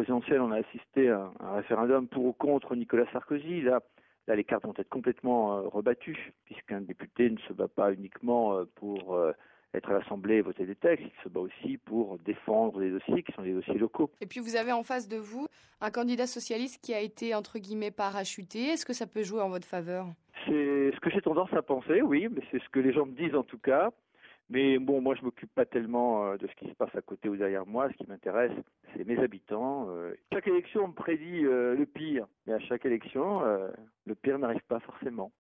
présidentielle, on a assisté à un référendum pour ou contre Nicolas Sarkozy. Là, les cartes vont être complètement rebattues, puisqu'un député ne se bat pas uniquement pour être à l'Assemblée et voter des textes, il se bat aussi pour défendre des dossiers qui sont des dossiers locaux. Et puis vous avez en face de vous un candidat socialiste qui a été, entre guillemets, parachuté. Est-ce que ça peut jouer en votre faveur? C'est ce que j'ai tendance à penser, oui, mais c'est ce que les gens me disent en tout cas. Mais bon, moi, je m'occupe pas tellement de ce qui se passe à côté ou derrière moi. Ce qui m'intéresse, c'est mes habitants. Chaque élection, on me prédit le pire. Mais à chaque élection, le pire n'arrive pas forcément.